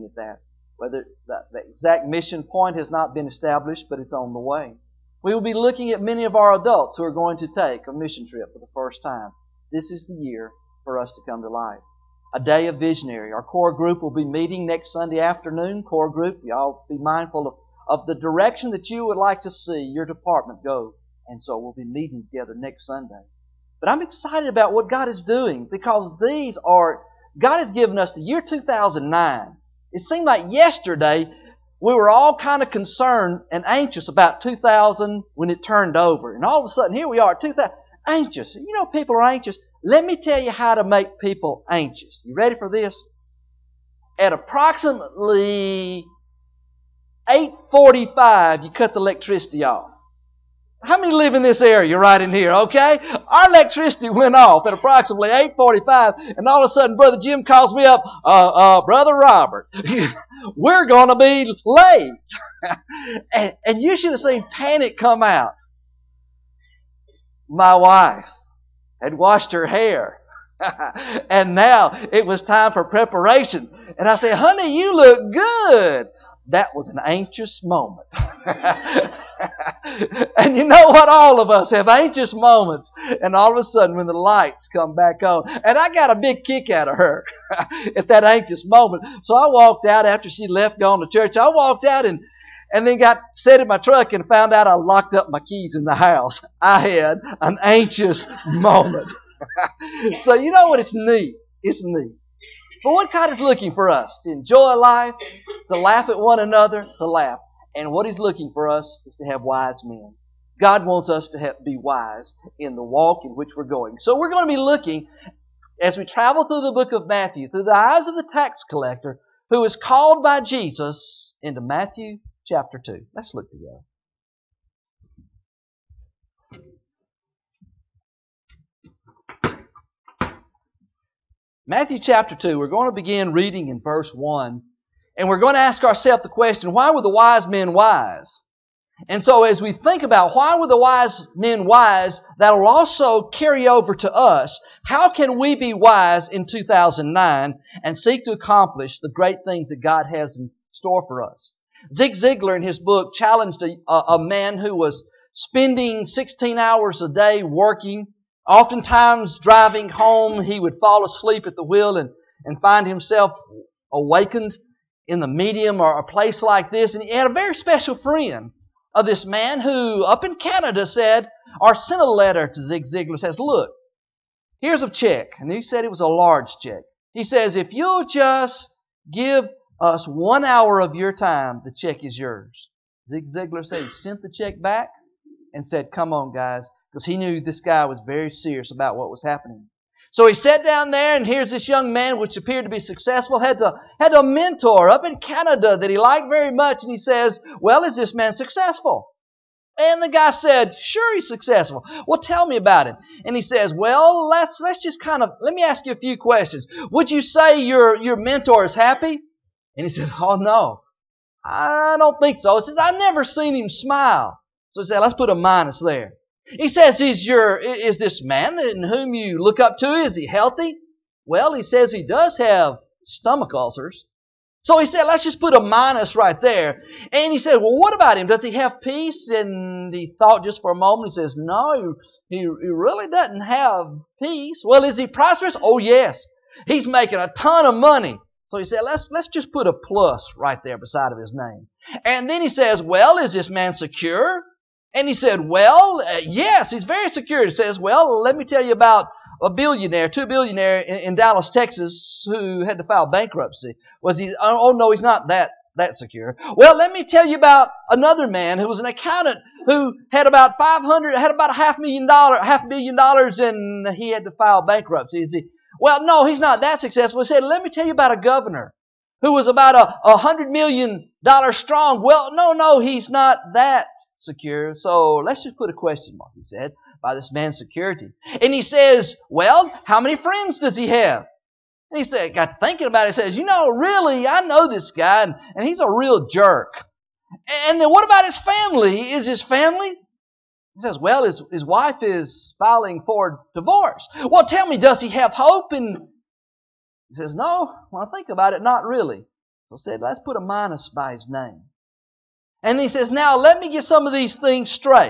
at that. Whether the exact mission point has not been established, but it's on the way. We will be looking at many of our adults who are going to take a mission trip for the first time. This is the year for us to come to life. A day of visionary. Our core group will be meeting next Sunday afternoon. Core group, y'all be mindful of the direction that you would like to see your department go. And so we'll be meeting together next Sunday. But I'm excited about what God is doing because God has given us the year 2009. It seemed like yesterday we were all kind of concerned and anxious about 2000 when it turned over. And all of a sudden, here we are, 2000, anxious. You know people are anxious. Let me tell you how to make people anxious. You ready for this? At approximately 8:45, you cut the electricity off. How many live in this area right in here, okay? Our electricity went off at approximately 8:45, and all of a sudden Brother Jim calls me up, Brother Robert, we're going to be late. and you should have seen panic come out. My wife had washed her hair, and now it was time for preparation. And I said, honey, you look good. That was an anxious moment. And you know what? All of us have anxious moments. And all of a sudden when the lights come back on, and I got a big kick out of her at that anxious moment. So I walked out after she left going to church. I walked out and then got set in my truck and found out I locked up my keys in the house. I had an anxious moment. So you know what? It's neat. It's neat. But what God is looking for us? To enjoy life, to laugh at one another, to laugh. And what He's looking for us is to have wise men. God wants us to be wise in the walk in which we're going. So we're going to be looking, as we travel through the book of Matthew, through the eyes of the tax collector, who is called by Jesus into Matthew chapter 2. Let's look together. Matthew chapter 2, we're going to begin reading in verse 1. And we're going to ask ourselves the question, why were the wise men wise? And so as we think about why were the wise men wise, that will also carry over to us. How can we be wise in 2009 and seek to accomplish the great things that God has in store for us? Zig Ziglar in his book challenged a man who was spending 16 hours a day working. Oftentimes driving home, he would fall asleep at the wheel and find himself awakened in the medium or a place like this. And he had a very special friend of this man who, up in Canada, said, or sent a letter to Zig Ziglar, says, look, here's a check. And he said it was a large check. He says, if you'll just give us 1 hour of your time, the check is yours. Zig Ziglar said he sent the check back and said, come on, guys. Because he knew this guy was very serious about what was happening. So he sat down there, and here's this young man, which appeared to be successful, had a mentor up in Canada that he liked very much, and he says, well, is this man successful? And the guy said, sure, he's successful. Well, tell me about him. And he says, well, let's just let me ask you a few questions. Would you say your mentor is happy? And he said, oh, no, I don't think so. He says, I've never seen him smile. So he said, let's put a minus there. He says, is this man in whom you look up to, is he healthy? Well, he says he does have stomach ulcers. So he said, let's just put a minus right there. And he said, well, what about him? Does he have peace? And he thought just for a moment. He says, no, he really doesn't have peace. Well, is he prosperous? Oh, yes. He's making a ton of money. So he said, let's just put a plus right there beside of his name. And then he says, well, is this man secure? And he said, well, yes, he's very secure. He says, well, let me tell you about a billionaire, two billionaire in Dallas, Texas, who had to file bankruptcy. Was he? Oh, no, he's not that secure. Well, let me tell you about another man who was an accountant who had about $500,000, and he had to file bankruptcy. Is he? Well, no, he's not that successful. He said, let me tell you about a governor who was about $100 million strong. Well, no, he's not that secure. So let's just put a question mark, he said, by this man's security. And he says, well, how many friends does he have? And he said, got thinking about it, he says, really, I know this guy, and he's a real jerk. And then what about his family? Is his family? He says, well, his wife is filing for divorce. Well, tell me, does he have hope? And he says, no, when I think about it, not really. So said, let's put a minus by his name. And he says, now let me get some of these things straight.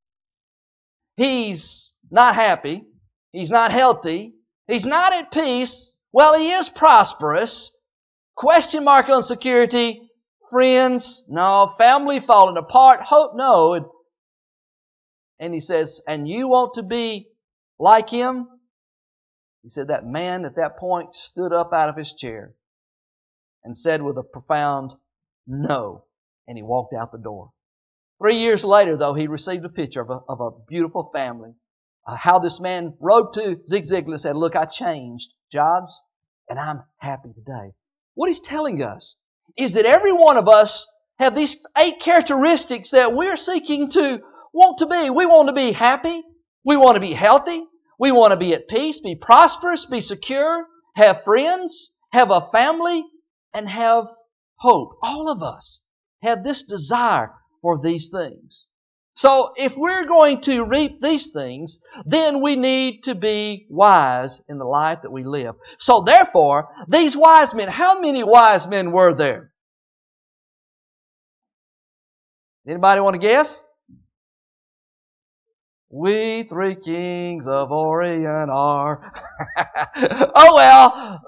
He's not happy. He's not healthy. He's not at peace. Well, he is prosperous. Question mark on security. Friends, no. Family falling apart. Hope, no. And he says, and you want to be like him? He said that man at that point stood up out of his chair and said with a profound no. And he walked out the door. 3 years later, though, he received a picture of a beautiful family. How this man wrote to Zig Ziglar and said, look, I changed jobs and I'm happy today. What he's telling us is that every one of us have these 8 characteristics that we're seeking to want to be. We want to be happy. We want to be healthy. We want to be at peace, be prosperous, be secure, have friends, have a family, and have hope. All of us have this desire for these things. So if we're going to reap these things, then we need to be wise in the life that we live. So therefore, these wise men, how many wise men were there? Anybody want to guess? We 3 kings of Orient are. Oh well,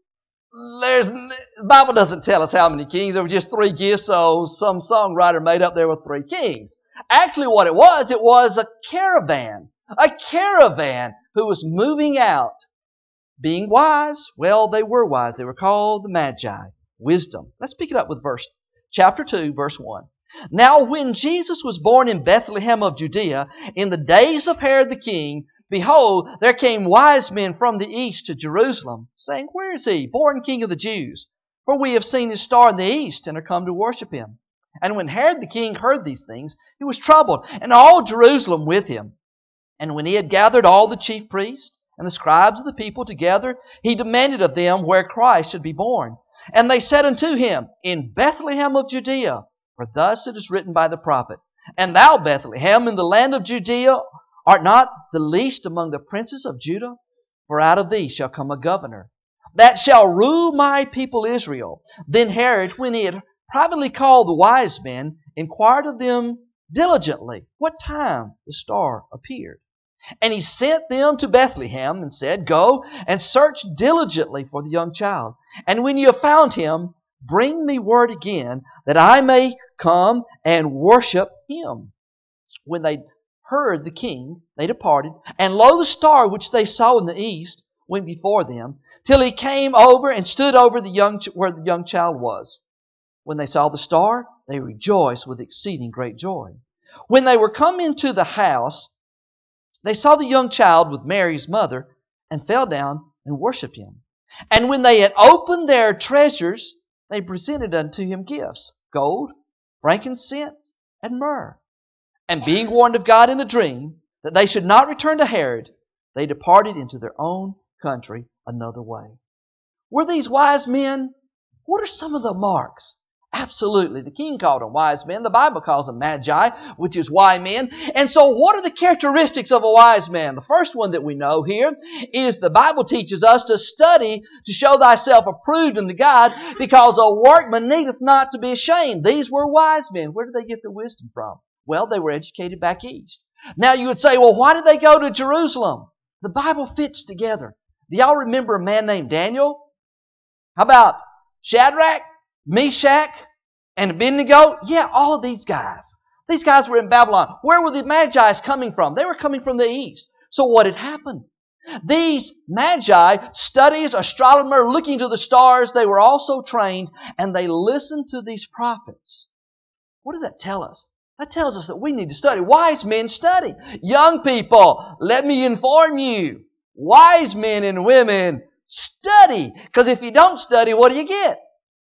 the Bible doesn't tell us how many kings. There were just 3 gifts, so some songwriter made up there with 3 kings. Actually what it was a caravan. A caravan who was moving out. Being wise, well, they were wise. They were called the Magi. Wisdom. Let's pick it up with chapter 2, verse 1. Now when Jesus was born in Bethlehem of Judea, in the days of Herod the king, behold, there came wise men from the east to Jerusalem, saying, where is he, born King of the Jews? For we have seen his star in the east, and are come to worship him. And when Herod the king heard these things, he was troubled, and all Jerusalem with him. And when he had gathered all the chief priests and the scribes of the people together, he demanded of them where Christ should be born. And they said unto him, in Bethlehem of Judea, for thus it is written by the prophet, and thou, Bethlehem, in the land of Judea, art not the least among the princes of Judah? For out of thee shall come a governor, that shall rule my people Israel. Then Herod, when he had privately called the wise men, inquired of them diligently what time the star appeared. And he sent them to Bethlehem, and said, go and search diligently for the young child. And when you have found him, bring me word again, that I may come and worship him. When they heard the king, they departed, and lo, the star which they saw in the east went before them, till he came over and stood over where the young child was. When they saw the star, they rejoiced with exceeding great joy. When they were come into the house, they saw the young child with Mary his mother, and fell down and worshipped him. And when they had opened their treasures, they presented unto him gifts, gold, frankincense, and myrrh. And being warned of God in a dream that they should not return to Herod, they departed into their own country another way. Were these wise men? What are some of the marks? Absolutely. The king called them wise men. The Bible calls them magi, which is wise men. And so what are the characteristics of a wise man? The first one that we know here is the Bible teaches us to study to show thyself approved unto God, because a workman needeth not to be ashamed. These were wise men. Where did they get their wisdom from? Well, they were educated back east. Now you would say, well, why did they go to Jerusalem? The Bible fits together. Do y'all remember a man named Daniel? How about Shadrach, Meshach, and Abednego? Yeah, all of these guys. These guys were in Babylon. Where were the Magi coming from? They were coming from the east. So what had happened? These Magi, studies, astronomer, looking to the stars, they were also trained, and they listened to these prophets. What does that tell us? That tells us that we need to study. Wise men study. Young people, let me inform you. Wise men and women study. Because if you don't study, what do you get?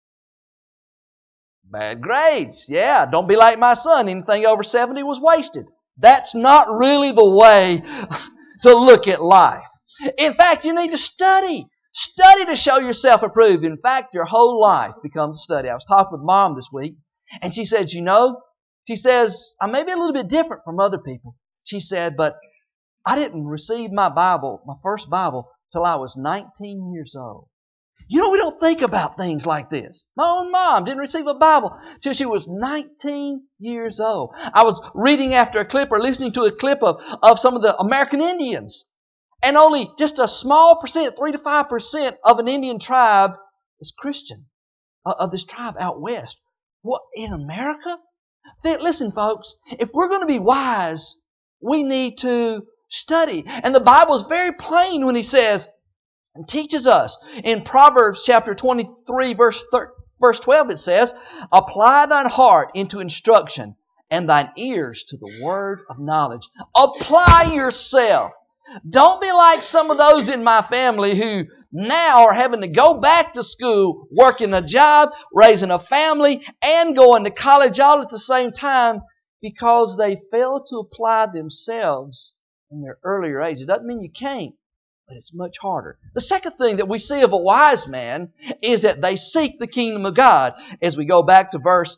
Bad grades. Yeah, don't be like my son. Anything over 70 was wasted. That's not really the way to look at life. In fact, you need to study. Study to show yourself approved. In fact, your whole life becomes a study. I was talking with Mom this week, and she said, she says, I may be a little bit different from other people. She said, but I didn't receive my Bible, my first Bible, till I was 19 years old. You know, we don't think about things like this. My own mom didn't receive a Bible till she was 19 years old. I was reading after a clip or listening to a clip of some of the American Indians. And only just a small percent, 3 to 5% of an Indian tribe is Christian, of this tribe out west. What, in America? Listen, folks, if we're going to be wise, we need to study. And the Bible is very plain when He says, and teaches us. In Proverbs chapter 23, verse 12, it says, apply thine heart into instruction, and thine ears to the word of knowledge. Apply yourself. Don't be like some of those in my family who now are having to go back to school, working a job, raising a family, and going to college all at the same time because they failed to apply themselves in their earlier age. It doesn't mean you can't, but it's much harder. The second thing that we see of a wise man is that they seek the kingdom of God. As we go back to verse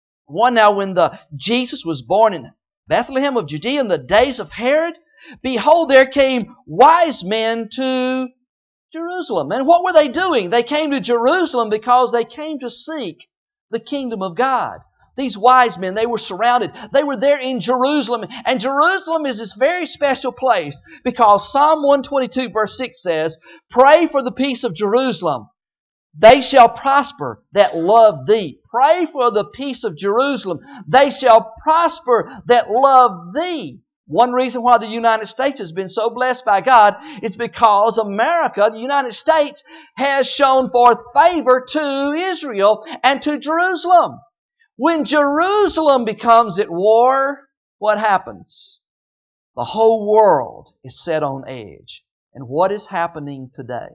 1, now when Jesus was born in Bethlehem of Judea in the days of Herod, behold, there came wise men to Jerusalem. And what were they doing? They came to Jerusalem because they came to seek the kingdom of God. These wise men, they were surrounded. They were there in Jerusalem. And Jerusalem is this very special place because Psalm 122 verse 6 says, pray for the peace of Jerusalem. They shall prosper that love thee. Pray for the peace of Jerusalem. They shall prosper that love thee. One reason why the United States has been so blessed by God is because America, the United States, has shown forth favor to Israel and to Jerusalem. When Jerusalem becomes at war, what happens? The whole world is set on edge. And what is happening today?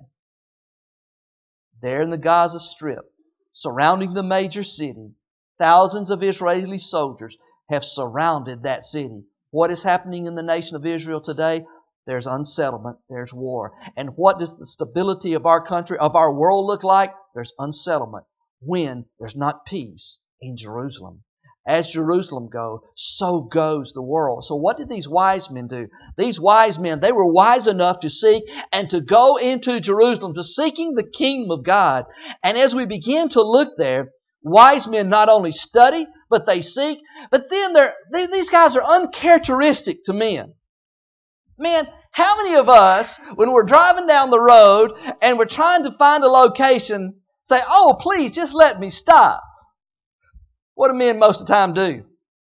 There in the Gaza Strip, surrounding the major city, thousands of Israeli soldiers have surrounded that city. What is happening in the nation of Israel today? There's unsettlement, there's war. And what does the stability of our country, of our world look like? There's unsettlement when there's not peace in Jerusalem. As Jerusalem goes, so goes the world. So what did these wise men do? These wise men, they were wise enough to seek and to go into Jerusalem, to seeking the kingdom of God. And as we begin to look there, wise men not only study, but they seek. But then these guys are uncharacteristic to men. Man, how many of us, when we're driving down the road and we're trying to find a location, say, oh, please, just let me stop? What do men most of the time do?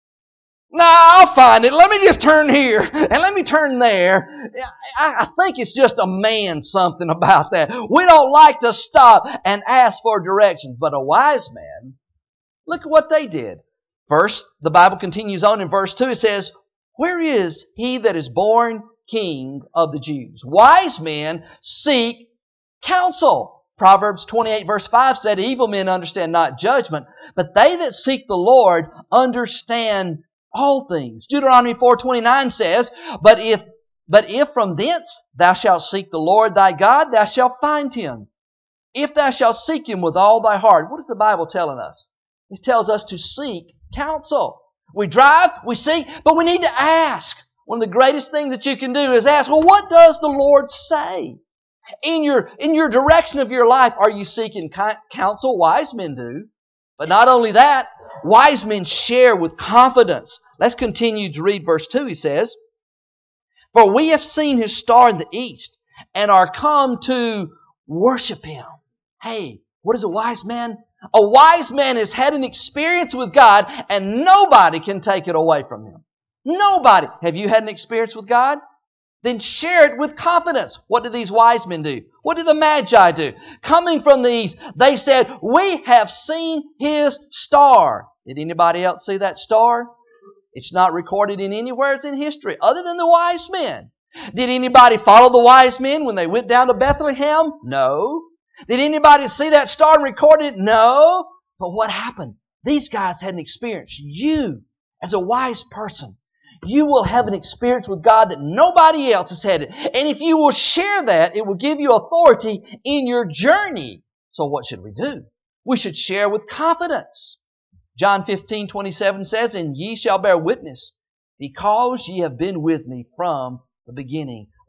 No, I'll find it. Let me just turn here and let me turn there. I think it's just a man something about that. We don't like to stop and ask for directions. But a wise man, look at what they did. First, the Bible continues on in verse 2. It says, where is he that is born King of the Jews? Wise men seek counsel. Proverbs 28 verse 5 said, evil men understand not judgment, but they that seek the Lord understand all things. Deuteronomy 4:29 says, but if from thence thou shalt seek the Lord thy God, thou shalt find Him. If thou shalt seek Him with all thy heart. What is the Bible telling us? It tells us to seek counsel. We drive, we seek, but we need to ask. One of the greatest things that you can do is ask, well, what does the Lord say? In your direction of your life, are you seeking counsel? Wise men do. But not only that, wise men share with confidence. Let's continue to read verse 2. He says, for we have seen His star in the east and are come to worship Him. Hey, what is a wise man? A wise man has had an experience with God and nobody can take it away from him. Nobody. Have you had an experience with God? Then share it with confidence. What did these wise men do? What did the Magi do? Coming from the east, they said, we have seen His star. Did anybody else see that star? It's not recorded in anywhere. It's in history, other than the wise men. Did anybody follow the wise men when they went down to Bethlehem? No. Did anybody see that star and record it? No. But what happened? These guys had an experience. You, as a wise person, you will have an experience with God that nobody else has had it. And if you will share that, it will give you authority in your journey. So what should we do? We should share with confidence. John 15:27 says, and ye shall bear witness, because ye have been with me from the beginning.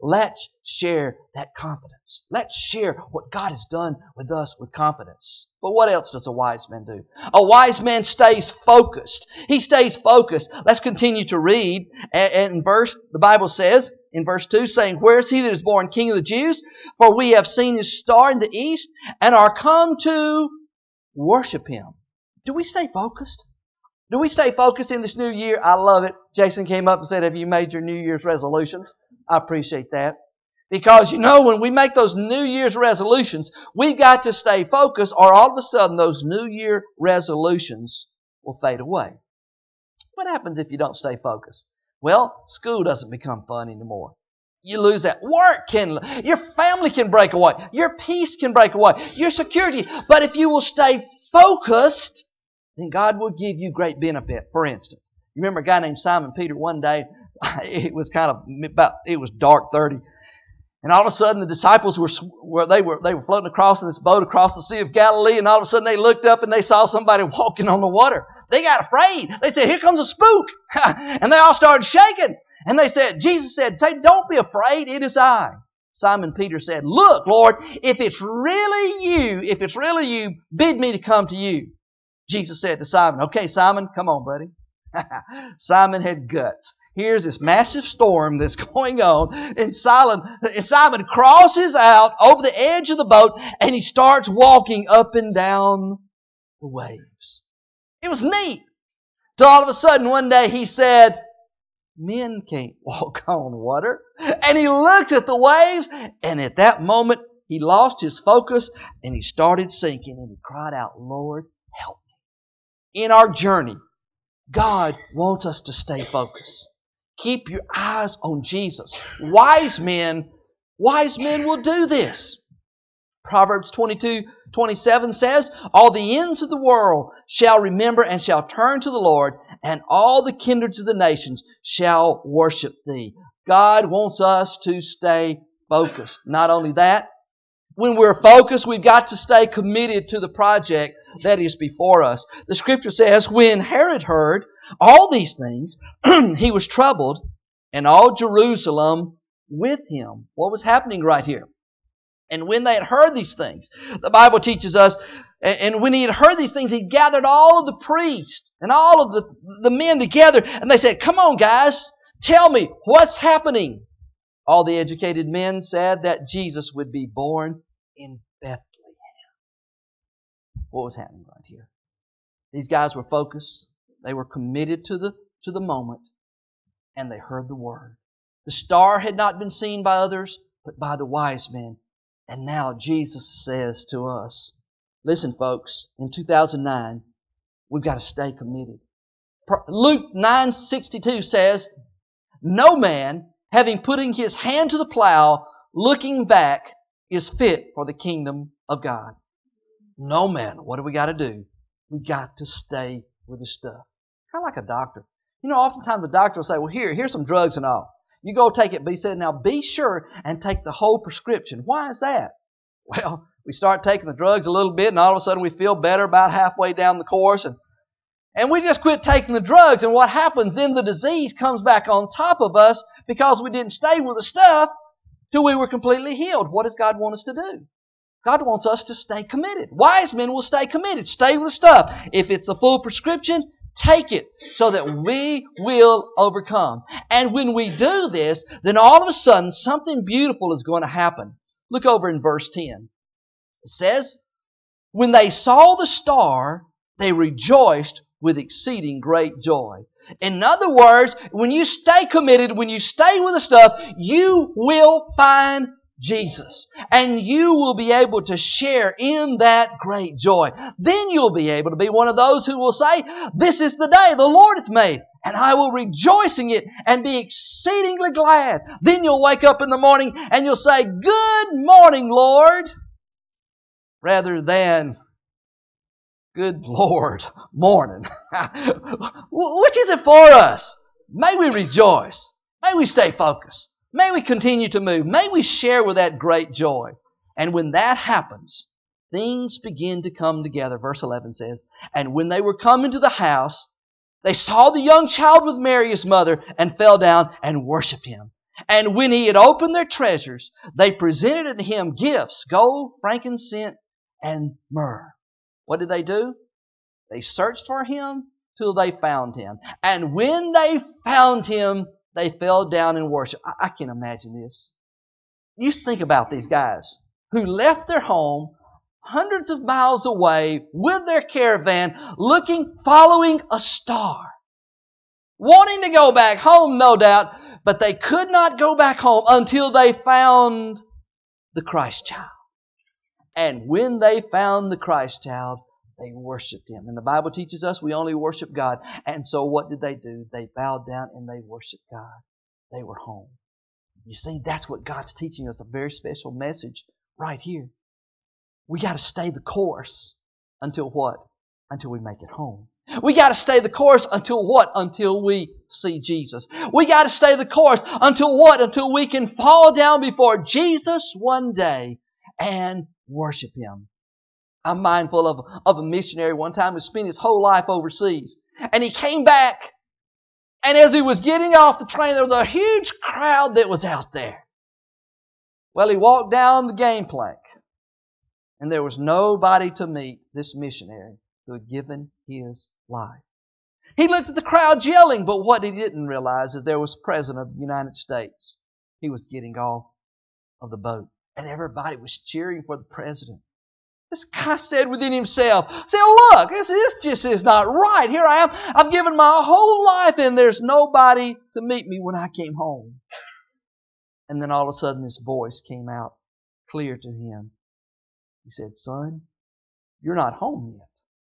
let's share that confidence. Let's share what God has done with us with confidence. But what else does a wise man do? A wise man stays focused. He stays focused. Let's continue to read. And the Bible says, in verse 2, saying, "Where is he that is born King of the Jews? For we have seen his star in the east, and are come to worship him." Do we stay focused? Do we stay focused in this new year? I love it. Jason came up and said, "Have you made your New Year's resolutions?" I appreciate that. Because, when we make those New Year's resolutions, we've got to stay focused, or all of a sudden those New Year resolutions will fade away. What happens if you don't stay focused? Well, school doesn't become fun anymore. You lose that. Your family can break away. Your peace can break away. Your security. But if you will stay focused, then God will give you great benefit. For instance, you remember a guy named Simon Peter one day, it was dark 30. And all of a sudden the disciples were floating across in this boat across the Sea of Galilee, and all of a sudden they looked up and they saw somebody walking on the water. They got afraid. They said, "Here comes a spook." And they all started shaking. And Jesus said, "Don't be afraid, it is I." Simon Peter said, "Look, Lord, if it's really you, bid me to come to you." Jesus said to Simon, "Okay, Simon, come on, buddy." Simon had guts. Here's this massive storm that's going on, and Simon crosses out over the edge of the boat, and he starts walking up and down the waves. It was neat. Till all of a sudden one day he said, "Men can't walk on water." And he looked at the waves, and at that moment he lost his focus, and he started sinking, and he cried out, "Lord, help me." In our journey, God wants us to stay focused. Keep your eyes on Jesus. Wise men will do this. Proverbs 22:27 says, "All the ends of the world shall remember and shall turn to the Lord, and all the kindreds of the nations shall worship thee." God wants us to stay focused. Not only that, when we're focused, we've got to stay committed to the project that is before us. The Scripture says, "When Herod heard all these things, he was troubled, and all Jerusalem with him." What was happening right here? And when they had heard these things, the Bible teaches us, and when he had heard these things, he gathered all of the priests and all of the men together, and they said, "Come on, guys, tell me, what's happening?" All the educated men said that Jesus would be born in Bethlehem. What was happening right here? These guys were focused. They were committed to the moment, and they heard the word. The star had not been seen by others, but by the wise men. And now Jesus says to us, listen, folks, in 2009, we've got to stay committed. Luke 9:62 says, "No man, having putting his hand to the plow, looking back, is fit for the kingdom of God." No man. What do we got to do? We got to stay with the stuff. Kind of like a doctor. Oftentimes the doctor will say, "Well, here's some drugs and all. You go take it." But he said, "Now be sure and take the whole prescription." Why is that? Well, we start taking the drugs a little bit, and all of a sudden we feel better about halfway down the course, and we just quit taking the drugs, and what happens? Then the disease comes back on top of us because we didn't stay with the stuff till we were completely healed. What does God want us to do? God wants us to stay committed. Wise men will stay committed. Stay with the stuff. If it's a full prescription, take it so that we will overcome. And when we do this, then all of a sudden something beautiful is going to happen. Look over in verse 10. It says, "When they saw the star, they rejoiced with exceeding great joy." In other words, when you stay committed, when you stay with the stuff, you will find Jesus. And you will be able to share in that great joy. Then you'll be able to be one of those who will say, "This is the day the Lord hath made, and I will rejoice in it and be exceedingly glad." Then you'll wake up in the morning and you'll say, "Good morning, Lord," rather than, "Good Lord, morning." Which is it for us? May we rejoice. May we stay focused. May we continue to move. May we share with that great joy. And when that happens, things begin to come together. Verse 11 says, "And when they were come into the house, they saw the young child with Mary his mother, and fell down and worshipped Him. And when he had opened their treasures, they presented unto him gifts, gold, frankincense, and myrrh. What did they do? They searched for him till they found him. And when they found him, they fell down and worshiped. I can imagine this. You think about these guys who left their home hundreds of miles away with their caravan, following a star. Wanting to go back home, no doubt, but they could not go back home until they found the Christ child. And when they found the Christ child, they worshiped Him. And the Bible teaches us we only worship God. And so what did they do? They bowed down and they worshiped God. They were home. You see, that's what God's teaching us, a very special message right here. We got to stay the course until what? Until we make it home. We got to stay the course until what? Until we see Jesus. We got to stay the course until what? Until we can fall down before Jesus one day and worship Him. I'm mindful of a missionary one time who spent his whole life overseas. And he came back, and as he was getting off the train, there was a huge crowd that was out there. Well, he walked down the gangplank, and there was nobody to meet this missionary who had given his life. He looked at the crowd yelling, but what he didn't realize is there was the President of the United States. He was getting off of the boat, and everybody was cheering for the President. This guy said within himself, look, this just is not right. Here I am. I've given my whole life and there's nobody to meet me when I came home. And then all of a sudden this voice came out clear to him. He said, son, you're not home yet.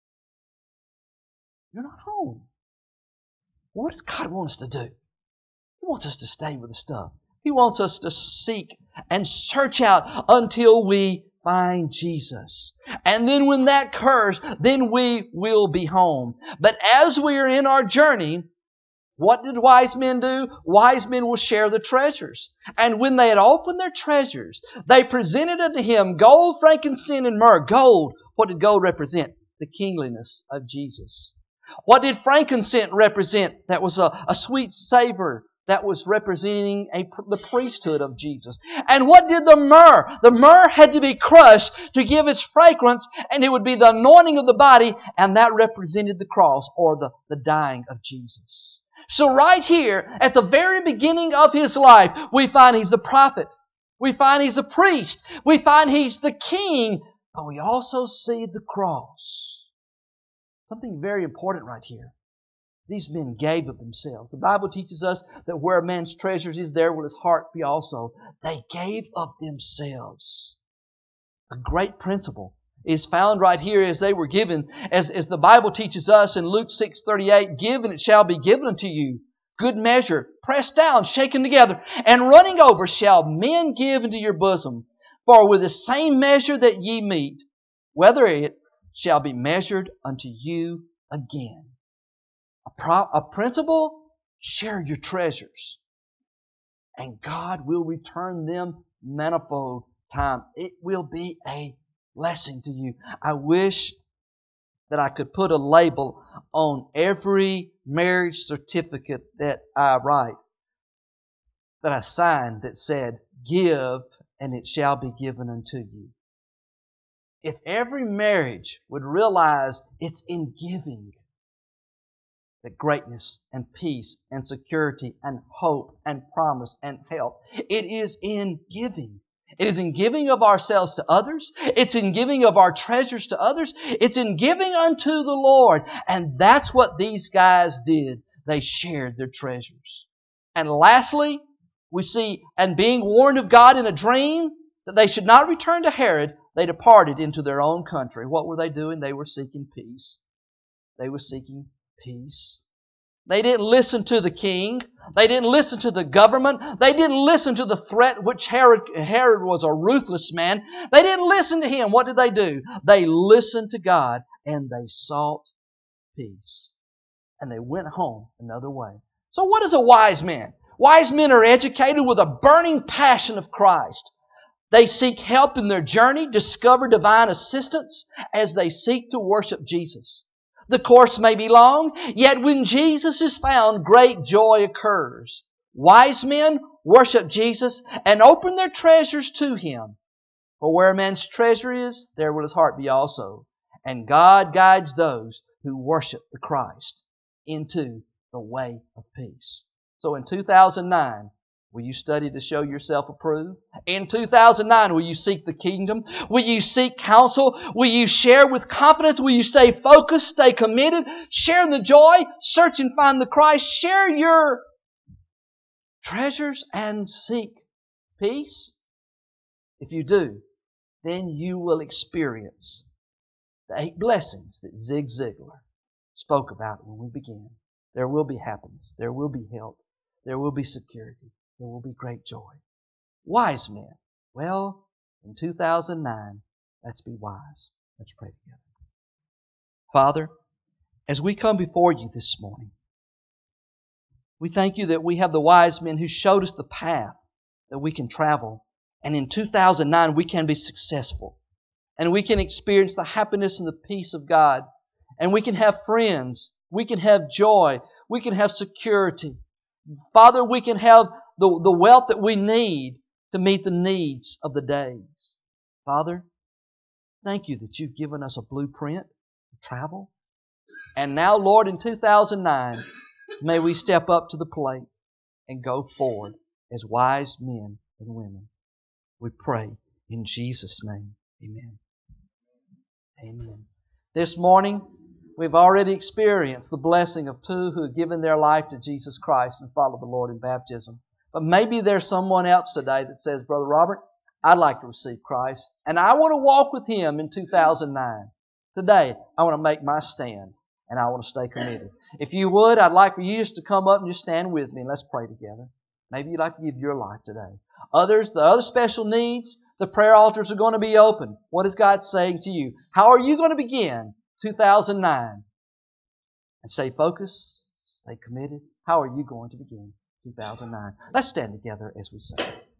You're not home. What does God want us to do? He wants us to stay with the stuff. He wants us to seek and search out until we find Jesus. And then when that occurs, then we will be home. But as we are in our journey, what did wise men do? Wise men will share the treasures. And when they had opened their treasures, they presented unto him gold, frankincense, and myrrh. Gold, what did gold represent? The kingliness of Jesus. What did frankincense represent? That was a sweet savor. That was representing the priesthood of Jesus. And what did the myrrh? The myrrh had to be crushed to give its fragrance, and it would be the anointing of the body, and that represented the cross or the dying of Jesus. So right here, at the very beginning of His life, we find He's the prophet. We find He's a priest. We find He's the king. But we also see the cross. Something very important right here. These men gave of themselves. The Bible teaches us that where a man's treasures is, there will his heart be also. They gave of themselves. A great principle is found right here as they were given, as the Bible teaches us in Luke 6:38, give and it shall be given unto you. Good measure, pressed down, shaken together, and running over shall men give into your bosom. For with the same measure that ye meet, whether it shall be measured unto you again. A principle, share your treasures. And God will return them manifold time. It will be a blessing to you. I wish that I could put a label on every marriage certificate that I write, that I sign, that said, give and it shall be given unto you. If every marriage would realize it's in giving that greatness and peace and security and hope and promise and help. It is in giving. It is in giving of ourselves to others. It's in giving of our treasures to others. It's in giving unto the Lord. And that's what these guys did. They shared their treasures. And lastly, we see, and being warned of God in a dream that they should not return to Herod, they departed into their own country. What were they doing? They were seeking peace. They were seeking peace. They didn't listen to the king. They didn't listen to the government. They didn't listen to the threat, which Herod was a ruthless man. They didn't listen to him. What did they do? They listened to God and they sought peace. And they went home another way. So what is a wise man? Wise men are educated with a burning passion of Christ. They seek help in their journey, discover divine assistance as they seek to worship Jesus. The course may be long, yet when Jesus is found, great joy occurs. Wise men worship Jesus, and open their treasures to Him. For where a man's treasure is, there will his heart be also. And God guides those who worship the Christ into the way of peace. So in 2009, will you study to show yourself approved? In 2009, will you seek the kingdom? Will you seek counsel? Will you share with confidence? Will you stay focused, stay committed, share in the joy, search and find the Christ, share your treasures and seek peace? If you do, then you will experience the 8 blessings that Zig Ziglar spoke about when we began. There will be happiness. There will be health. There will be security. There will be great joy. Wise men. Well, in 2009, let's be wise. Let's pray together. Father, as we come before you this morning, we thank you that we have the wise men who showed us the path that we can travel. And in 2009, we can be successful. And we can experience the happiness and the peace of God. And we can have friends. We can have joy. We can have security. Father, we can have the wealth that we need to meet the needs of the days. Father, thank you that you've given us a blueprint to travel. And now, Lord, in 2009, may we step up to the plate and go forward as wise men and women. We pray in Jesus' name. Amen. Amen. This morning, we've already experienced the blessing of 2 who have given their life to Jesus Christ and followed the Lord in baptism. But maybe there's someone else today that says, Brother Robert, I'd like to receive Christ, and I want to walk with Him in 2009. Today, I want to make my stand, and I want to stay committed. If you would, I'd like for you just to come up and just stand with me, and let's pray together. Maybe you'd like to give your life today. Others, the other special needs, the prayer altars are going to be open. What is God saying to you? How are you going to begin 2009? And stay focused, stay committed. How are you going to begin 2009? Let's stand together as we sing.